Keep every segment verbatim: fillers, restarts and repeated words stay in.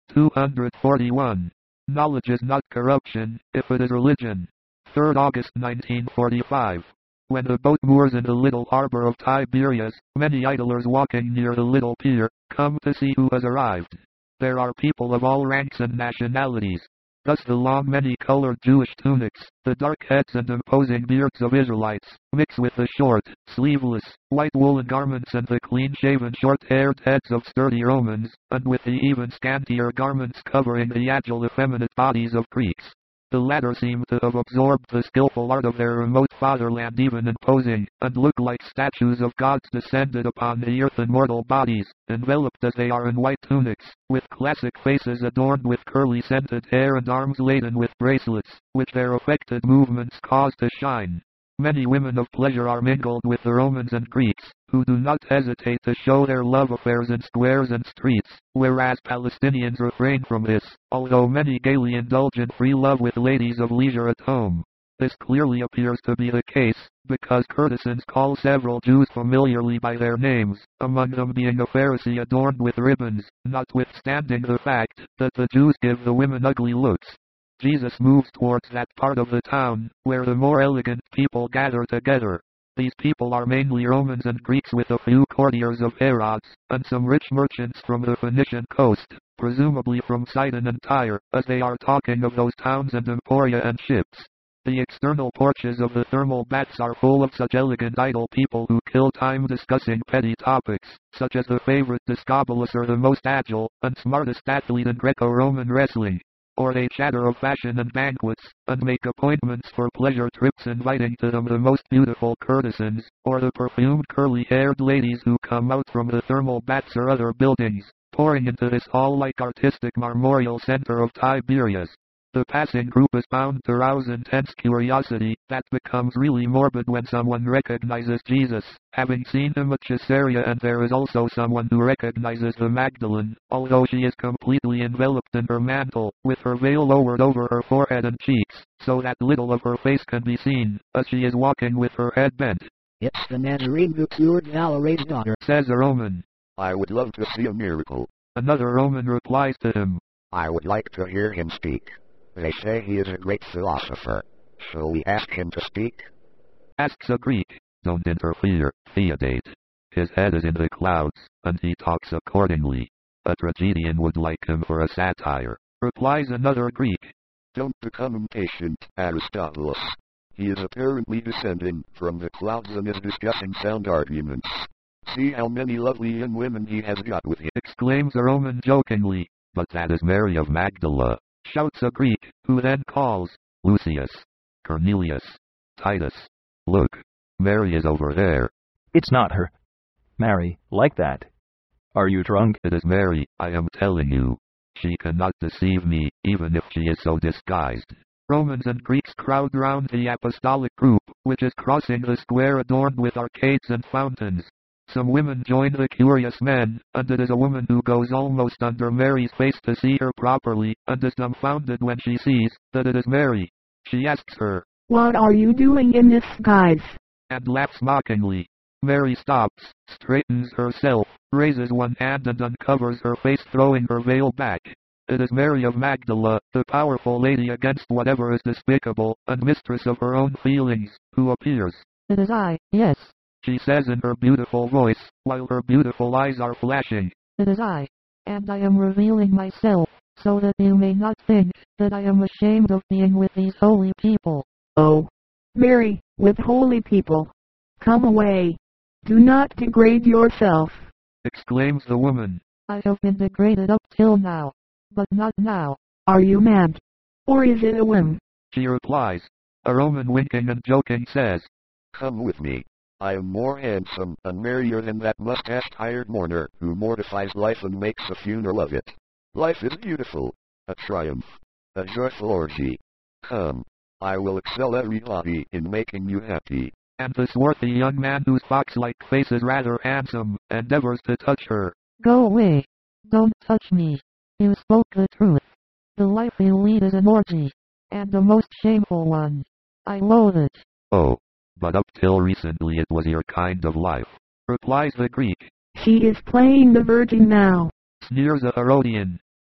two hundred forty-one. Knowledge is not corruption, if it is religion. third August nineteen forty-five. When the boat moors in the little harbor of Tiberias, many idlers walking near the little pier, come to see who has arrived. There are people of all ranks and nationalities. Thus the long many-colored Jewish tunics, the dark heads and imposing beards of Israelites, mix with the short, sleeveless, white woolen garments and the clean-shaven short-haired heads of sturdy Romans, and with the even scantier garments covering the agile effeminate bodies of Greeks. The latter seem to have absorbed the skillful art of their remote fatherland even in posing, and look like statues of gods descended upon the earth in mortal bodies, enveloped as they are in white tunics, with classic faces adorned with curly scented hair and arms laden with bracelets, which their affected movements cause to shine. Many women of pleasure are mingled with the Romans and Greeks, who do not hesitate to show their love affairs in squares and streets, whereas Palestinians refrain from this, although many gaily indulge in free love with ladies of leisure at home. This clearly appears to be the case, because courtesans call several Jews familiarly by their names, among them being a Pharisee adorned with ribbons, notwithstanding the fact that the Jews give the women ugly looks. Jesus moves towards that part of the town, where the more elegant people gather together. These people are mainly Romans and Greeks with a few courtiers of Herod's, and some rich merchants from the Phoenician coast, presumably from Sidon and Tyre, as they are talking of those towns and emporia and ships. The external porches of the thermal baths are full of such elegant idle people who kill time discussing petty topics, such as the favorite Discobolus or the most agile and smartest athlete in Greco-Roman wrestling. Or they chatter of fashion and banquets, and make appointments for pleasure trips inviting to them the most beautiful courtesans, or the perfumed curly-haired ladies who come out from the thermal baths or other buildings, pouring into this hall-like artistic marmoreal center of Tiberias. The passing group is bound to rouse intense curiosity, that becomes really morbid when someone recognizes Jesus, having seen him at Caesarea, and there is also someone who recognizes the Magdalene, although she is completely enveloped in her mantle, with her veil lowered over her forehead and cheeks, so that little of her face can be seen, as she is walking with her head bent. "It's the Nazarene who cured Valeri's daughter," says a Roman. "I would love to see a miracle." Another Roman replies to him, "I would like to hear him speak. They say he is a great philosopher. Shall we ask him to speak?" Asks a Greek. "Don't interfere, Theodate. His head is in the clouds, and he talks accordingly. A tragedian would like him for a satire," replies another Greek. "Don't become impatient, Aristobulus. He is apparently descending from the clouds and is discussing sound arguments. See how many lovely young women he has got with him," exclaims a Roman jokingly. "But that is Mary of Magdala," shouts a Greek, who then calls, "Lucius, Cornelius, Titus, look, Mary is over there." "It's not her. Mary, like that. Are you drunk?" "It is Mary, I am telling you. She cannot deceive me, even if she is so disguised." Romans and Greeks crowd round the apostolic group, which is crossing the square adorned with arcades and fountains. Some women join the curious men, and it is a woman who goes almost under Mary's face to see her properly, and is dumbfounded when she sees that it is Mary. She asks her, "What are you doing in this guise?" and laughs mockingly. Mary stops, straightens herself, raises one hand and uncovers her face, throwing her veil back. It is Mary of Magdala, the powerful lady against whatever is despicable, and mistress of her own feelings, who appears. "It is I, yes," she says in her beautiful voice, while her beautiful eyes are flashing. "It is I, and I am revealing myself, so that you may not think that I am ashamed of being with these holy people." "Oh, Mary, with holy people. Come away. Do not degrade yourself," exclaims the woman. "I have been degraded up till now, but not now." "Are you mad? Or is it a whim?" she replies. A Roman winking and joking says, "Come with me. I am more handsome and merrier than that mustache-tired mourner who mortifies life and makes a funeral of it. Life is beautiful, a triumph, a joyful orgy. Come, I will excel everybody in making you happy." And the swarthy young man, whose fox-like face is rather handsome, endeavors to touch her. "Go away. Don't touch me. You spoke the truth. The life you lead is an orgy, and a most shameful one. I loathe it." "Oh, but up till recently it was your kind of life," replies the Greek. "She is playing the virgin now," sneers a Herodian.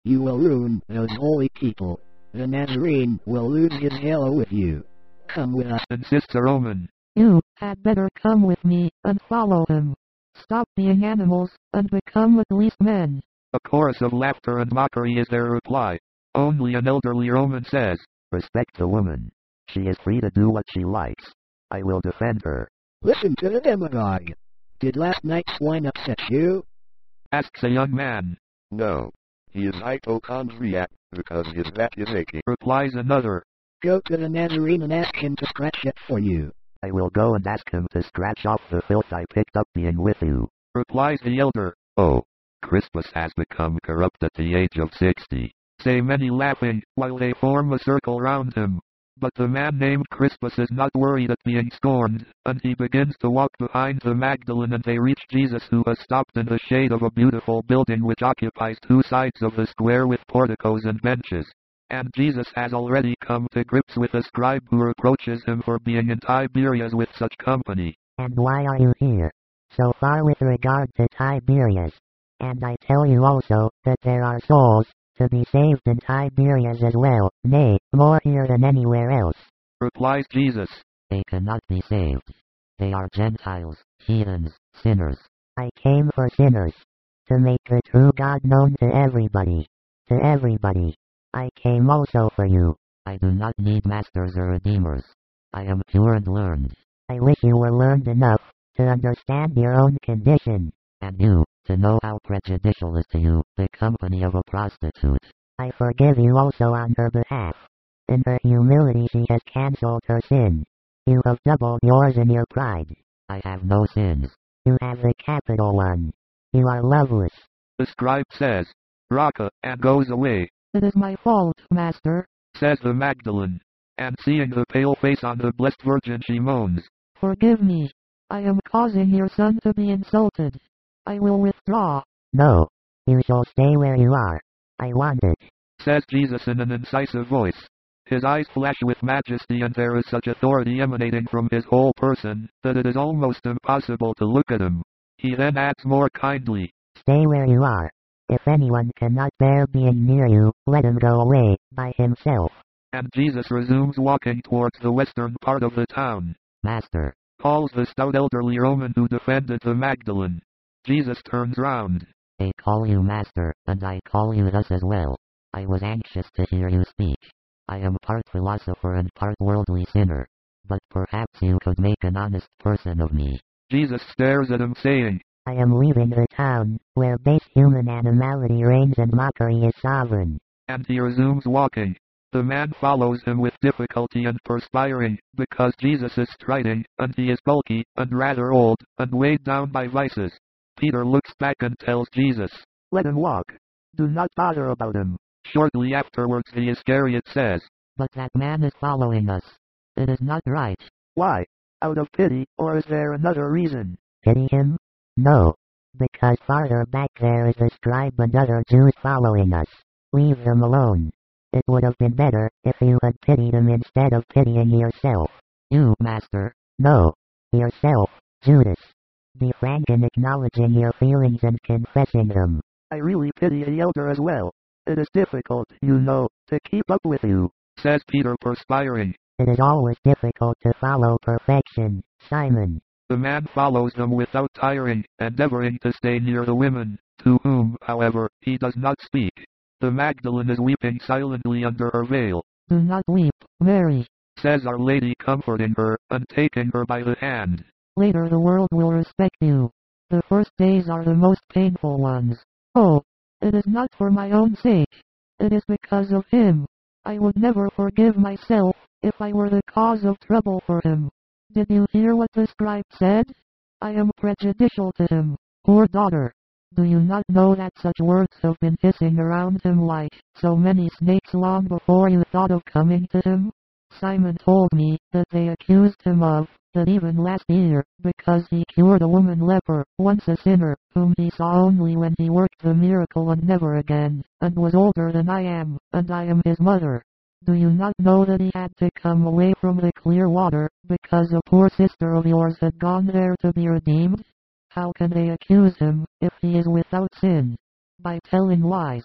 You will ruin those holy people. The Nazarene will lose his halo with you. Come with us, insists a Roman. You had better come with me and follow him. Stop being animals and become at least men. A chorus of laughter and mockery is their reply. Only an elderly Roman says, Respect the woman. She is free to do what she likes. I will defend her. Listen to the demagogue. Did last night's wine upset you? Asks a young man. No. He is hypochondriac, because his back is aching. Replies another. Go to the Nazarene and ask him to scratch it for you. I will go and ask him to scratch off the filth I picked up being with you. Replies the elder. Oh, Crispus has become corrupt at the age of sixty. Say many laughing, while they form a circle round him. But the man named Crispus is not worried at being scorned, and he begins to walk behind the Magdalene, and they reach Jesus, who has stopped in the shade of a beautiful building which occupies two sides of the square with porticos and benches. And Jesus has already come to grips with a scribe who reproaches him for being in Tiberias with such company. And why are you here? So far with regard to Tiberias. And I tell you also, that there are souls to be saved in Tiberias as well, nay, more here than anywhere else. Replies Jesus. They cannot be saved. They are Gentiles, heathens, sinners. I came for sinners. To make the true God known to everybody. To everybody. I came also for you. I do not need masters or redeemers. I am pure and learned. I wish you were learned enough to understand your own condition. And you, to know how prejudicial is to you the company of a prostitute. I forgive you also on her behalf. In her humility she has cancelled her sin. You have doubled yours in your pride. I have no sins. You have the capital one. You are loveless. The scribe says, Raka, and goes away. It is my fault, master, says the Magdalene. And seeing the pale face on the Blessed Virgin she moans. Forgive me. I am causing your son to be insulted. I will withdraw. No. You shall stay where you are. I want it, says Jesus in an incisive voice. His eyes flash with majesty, and there is such authority emanating from his whole person, that it is almost impossible to look at him. He then adds more kindly, Stay where you are. If anyone cannot bear being near you, let him go away, by himself. And Jesus resumes walking towards the western part of the town. Master, calls the stout elderly Roman who defended the Magdalene. Jesus turns round. They call you master, and I call you thus as well. I was anxious to hear you speak. I am part philosopher and part worldly sinner. But perhaps you could make an honest person of me. Jesus stares at him, saying, I am leaving the town, where base human animality reigns and mockery is sovereign. And he resumes walking. The man follows him with difficulty and perspiring, because Jesus is striding, and he is bulky, and rather old, and weighed down by vices. Peter looks back and tells Jesus, Let him walk. Do not bother about him. Shortly afterwards the Iscariot says, But that man is following us. It is not right. Why? Out of pity, or is there another reason? Pity him? No. Because farther back there is the scribe and other Jews following us. Leave them alone. It would have been better if you had pitied him instead of pitying yourself. You, master? No. Yourself, Judas. Be frank in acknowledging your feelings and confessing them. I really pity the elder as well. It is difficult, you know, to keep up with you, says Peter, perspiring. It is always difficult to follow perfection, Simon. The man follows them without tiring, endeavoring to stay near the women, to whom, however, he does not speak. The Magdalene is weeping silently under her veil. Do not weep, Mary, says Our Lady, comforting her, and taking her by the hand. Later the world will respect you. The first days are the most painful ones. Oh, it is not for my own sake. It is because of him. I would never forgive myself, if I were the cause of trouble for him. Did you hear what the scribe said? I am prejudicial to him. Poor daughter. Do you not know that such words have been hissing around him like so many snakes long before you thought of coming to him? Simon told me that they accused him of that even last year, because he cured a woman leper, once a sinner, whom he saw only when he worked the miracle and never again, and was older than I am, and I am his mother. Do you not know that he had to come away from the clear water, because a poor sister of yours had gone there to be redeemed? How can they accuse him, if he is without sin? By telling lies.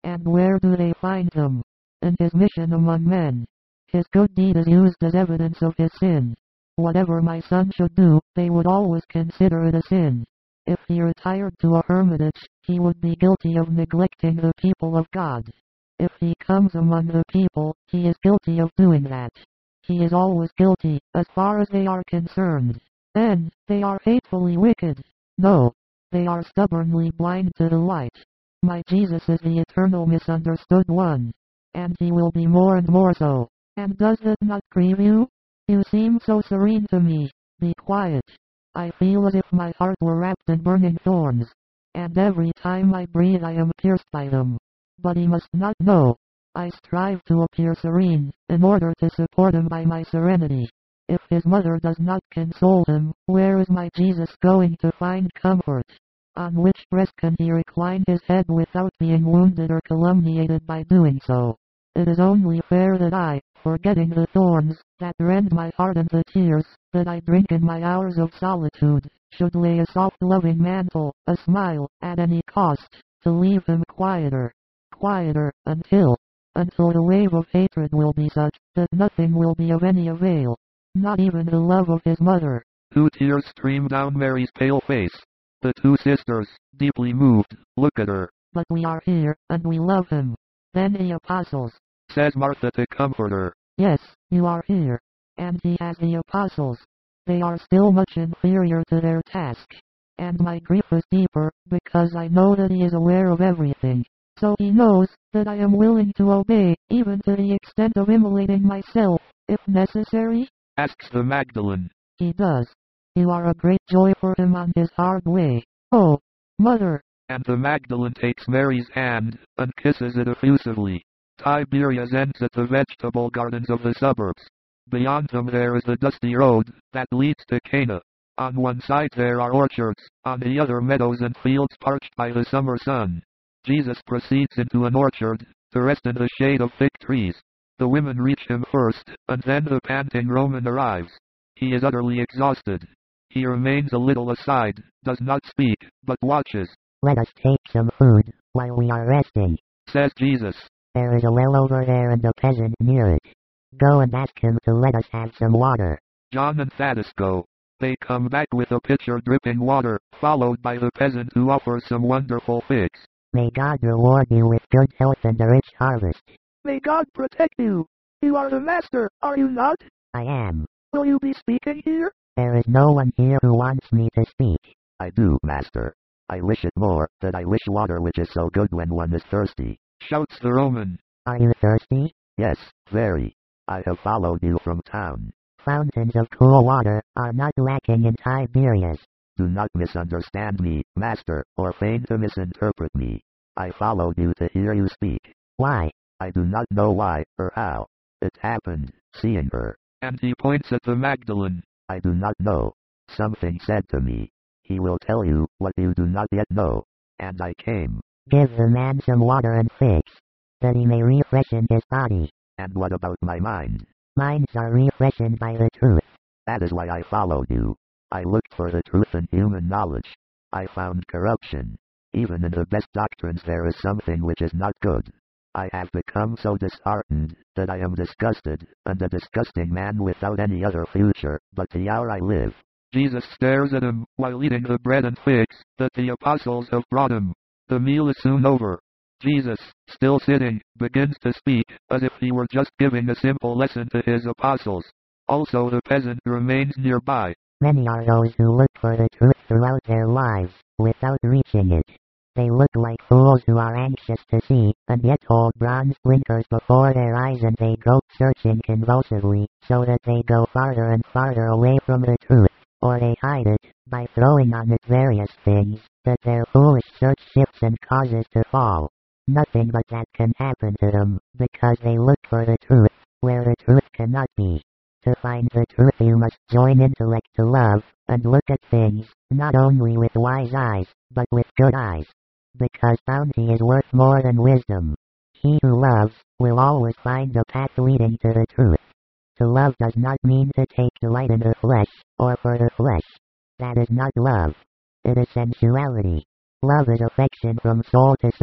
And where do they find him? In his mission among men. His good deed is used as evidence of his sin. Whatever my son should do, they would always consider it a sin. If he retired to a hermitage, he would be guilty of neglecting the people of God. If he comes among the people, he is guilty of doing that. He is always guilty, as far as they are concerned. Then, they are hatefully wicked. No, they are stubbornly blind to the light. My Jesus is the eternal misunderstood one. And he will be more and more so. And does it not grieve you? You seem so serene to me. Be quiet. I feel as if my heart were wrapped in burning thorns. And every time I breathe I am pierced by them. But he must not know. I strive to appear serene, in order to support him by my serenity. If his mother does not console him, where is my Jesus going to find comfort? On which breast can he recline his head without being wounded or calumniated by doing so? It is only fair that I, forgetting the thorns, that rend my heart and the tears, that I drink in my hours of solitude, should lay a soft loving mantle, a smile, at any cost, to leave him quieter, quieter, until, until the wave of hatred will be such, that nothing will be of any avail, not even the love of his mother. Two tears stream down Mary's pale face. The two sisters, deeply moved, look at her. But we are here, and we love him. Then the apostles, says Martha to comfort her. Yes, you are here. And he has the apostles. They are still much inferior to their task. And my grief is deeper, because I know that he is aware of everything. So he knows that I am willing to obey, even to the extent of immolating myself, if necessary? Asks the Magdalene. He does. You are a great joy for him on his hard way. Oh, Mother! And the Magdalene takes Mary's hand, and kisses it effusively. Tiberias ends at the vegetable gardens of the suburbs. Beyond them there is the dusty road, that leads to Cana. On one side there are orchards, on the other meadows and fields parched by the summer sun. Jesus proceeds into an orchard, to rest in the shade of fig trees. The women reach him first, and then the panting Roman arrives. He is utterly exhausted. He remains a little aside, does not speak, but watches. Let us take some food, while we are resting, says Jesus. There is a well over there and a peasant near it. Go and ask him to let us have some water. John and Thaddeus go. They come back with a pitcher dripping water, followed by the peasant who offers some wonderful figs. May God reward you with good health and a rich harvest. May God protect you. You are the master, are you not? I am. Will you be speaking here? There is no one here who wants me to speak. I do, master. I wish it more, that I wish water which is so good when one is thirsty. Shouts the Roman. Are you thirsty? Yes, very. I have followed you from town. Fountains of cool water are not lacking in Tiberias. Do not misunderstand me, master, or feign to misinterpret me. I followed you to hear you speak. Why? I do not know why, or how. It happened, seeing her. And he points at the Magdalene. I do not know. Something said to me, he will tell you what you do not yet know. And I came. Give the man some water and figs, that he may refreshen his body. And what about my mind? Minds are refreshened by the truth. That is why I followed you. I looked for the truth in human knowledge. I found corruption. Even in the best doctrines there is something which is not good. I have become so disheartened, that I am disgusted, and a disgusting man without any other future, but the hour I live. Jesus stares at him, while eating the bread and figs, that the apostles have brought him. The meal is soon over. Jesus, still sitting, begins to speak, as if he were just giving a simple lesson to his apostles. Also the peasant remains nearby. Many are those who look for the truth throughout their lives, without reaching it. They look like fools who are anxious to see, and yet hold bronze blinkers before their eyes and they go searching convulsively, so that they go farther and farther away from the truth, or they hide it, by throwing on it various things, that their foolish search shifts and causes to fall. Nothing but that can happen to them, because they look for the truth, where the truth cannot be. To find the truth you must join intellect to love, and look at things, not only with wise eyes, but with good eyes. Because bounty is worth more than wisdom. He who loves, will always find the path leading to the truth. To love does not mean to take delight in the flesh, or for the flesh. That is not love. It is sensuality. Love is affection from soul to soul,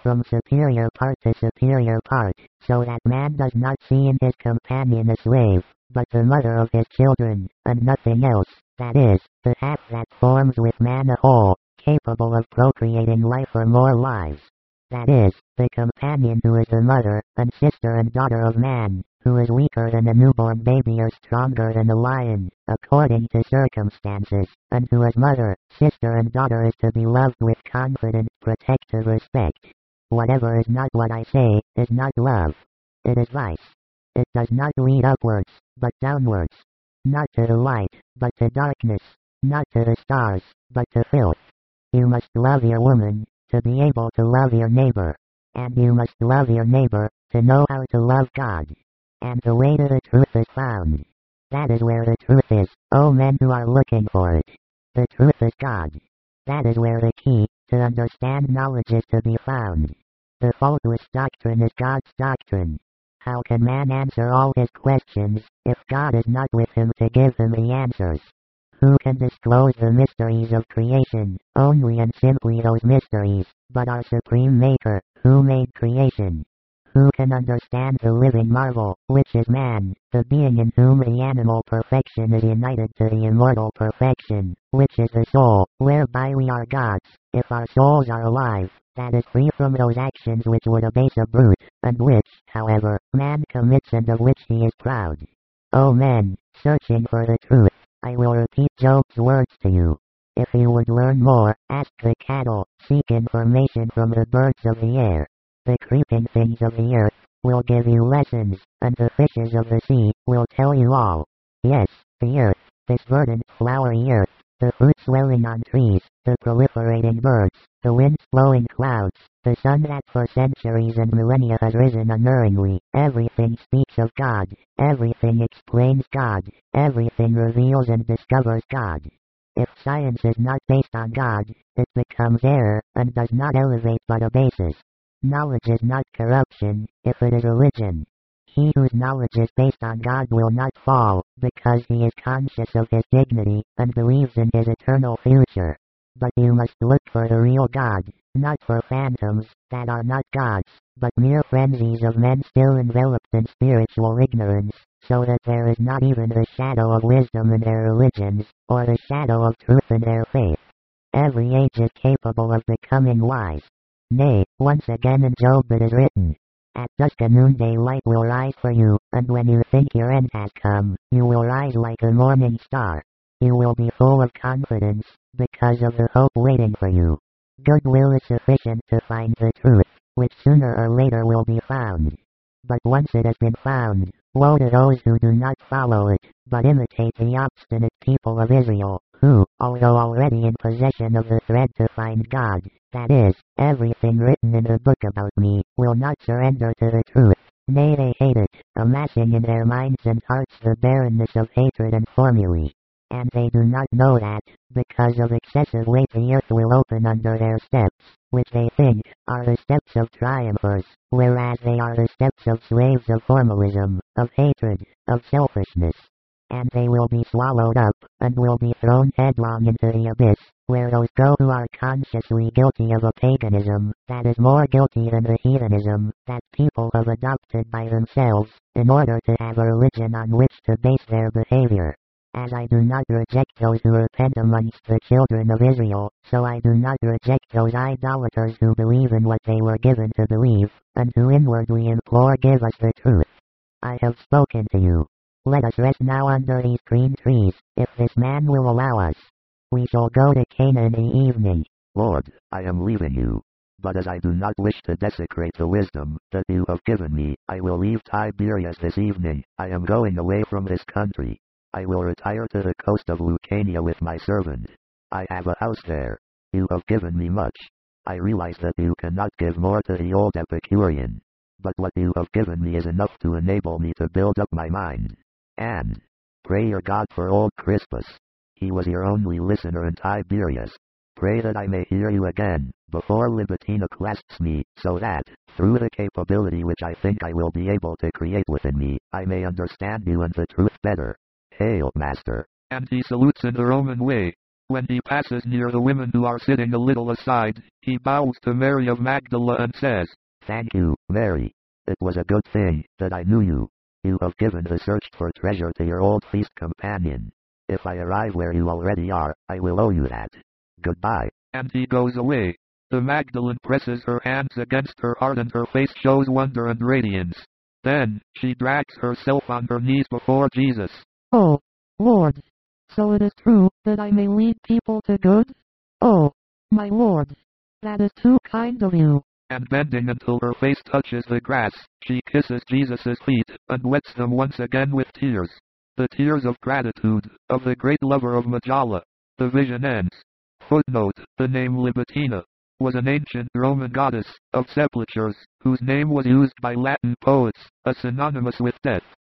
from superior part to superior part, so that man does not see in his companion a slave, but the mother of his children, and nothing else, that is, the half that forms with man a whole, capable of procreating life or more lives. That is, the companion who is the mother, and sister and daughter of man, who is weaker than a newborn baby or stronger than a lion, according to circumstances, and who as mother, sister and daughter is to be loved with confident, protective respect. Whatever is not what I say, is not love. It is vice. It does not lead upwards, but downwards. Not to the light, but to darkness. Not to the stars, but to filth. You must love your woman, to be able to love your neighbor. And you must love your neighbor, to know how to love God. And the way to the truth is found. That is where the truth is, O men who are looking for it. The truth is God. That is where the key, to understand knowledge is to be found. The faultless doctrine is God's doctrine. How can man answer all his questions, if God is not with him to give him the answers? Who can disclose the mysteries of creation? Only and simply those mysteries, but our supreme Maker, who made creation. Who can understand the living marvel, which is man, the being in whom the animal perfection is united to the immortal perfection, which is the soul, whereby we are gods, if our souls are alive, that is free from those actions which would abase a brute, and which, however, man commits and of which he is proud. O men, searching for the truth, I will repeat Job's words to you. If you would learn more, ask the cattle, seek information from the birds of the air. The creeping things of the earth will give you lessons, and the fishes of the sea will tell you all. Yes, the earth, this verdant, flowery earth, the fruit swelling on trees, the proliferating birds, the wind-blowing clouds, the sun that for centuries and millennia has risen unerringly, everything speaks of God, everything explains God, everything reveals and discovers God. If science is not based on God, it becomes error, and does not elevate but abases. Knowledge is not corruption, if it is religion. He whose knowledge is based on God will not fall, because he is conscious of his dignity, and believes in his eternal future. But you must look for the real God, not for phantoms, that are not gods, but mere frenzies of men still enveloped in spiritual ignorance, so that there is not even the shadow of wisdom in their religions, or the shadow of truth in their faith. Every age is capable of becoming wise. Nay, once again in Job it is written, at dusk a noonday light will rise for you, and when you think your end has come, you will rise like a morning star. You will be full of confidence, because of the hope waiting for you. Goodwill is sufficient to find the truth, which sooner or later will be found. But once it has been found, woe to those who do not follow it, but imitate the obstinate people of Israel, who, although already in possession of the thread to find God, that is, everything written in the book about me, will not surrender to the truth. Nay, they hate it, amassing in their minds and hearts the barrenness of hatred and formulae. And they do not know that, because of excessive weight the earth will open under their steps, which they think are the steps of triumphers, whereas they are the steps of slaves of formalism, of hatred, of selfishness. And they will be swallowed up, and will be thrown headlong into the abyss, where those go who are consciously guilty of a paganism, that is more guilty than the heathenism, that people have adopted by themselves, in order to have a religion on which to base their behavior. As I do not reject those who repent amongst the children of Israel, so I do not reject those idolaters who believe in what they were given to believe, and who inwardly implore give us the truth. I have spoken to you. Let us rest now under these green trees, if this man will allow us. We shall go to Cana in the evening. Lord, I am leaving you. But as I do not wish to desecrate the wisdom that you have given me, I will leave Tiberias this evening. I am going away from this country. I will retire to the coast of Lucania with my servant. I have a house there. You have given me much. I realize that you cannot give more to the old Epicurean. But what you have given me is enough to enable me to build up my mind. And pray your God for old Crispus. He was your only listener in Tiberias. Pray that I may hear you again, before Libitina clasps me, so that, through the capability which I think I will be able to create within me, I may understand you and the truth better. Hail, Master. And he salutes in the Roman way. When he passes near the women who are sitting a little aside, he bows to Mary of Magdala and says, Thank you, Mary. It was a good thing that I knew you. You have given the search for treasure to your old feast companion. If I arrive where you already are, I will owe you that. Goodbye. And he goes away. The Magdalene presses her hands against her heart and her face shows wonder and radiance. Then, she drags herself on her knees before Jesus. Oh, Lord. So it is true that I may lead people to good? Oh, my Lord. That is too kind of you. And bending until her face touches the grass, she kisses Jesus' feet, and wets them once again with tears. The tears of gratitude, of the great lover of Majala. The vision ends. Footnote, the name Libitina was an ancient Roman goddess of sepulchres, whose name was used by Latin poets, as synonymous with death.